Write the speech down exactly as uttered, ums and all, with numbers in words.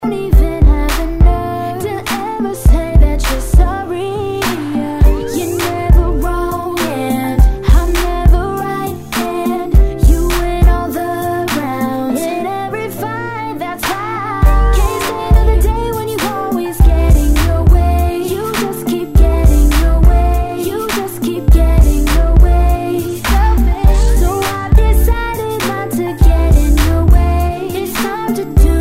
Don't even have the nerve to ever say that you're sorry. You're never wrong and I'm never right, and you win all the rounds in every fight. That's why can't stand another day when you always getting your way. You just keep getting your way. You just keep getting your way. Selfish. So I've decided not to get in your way. It's time to do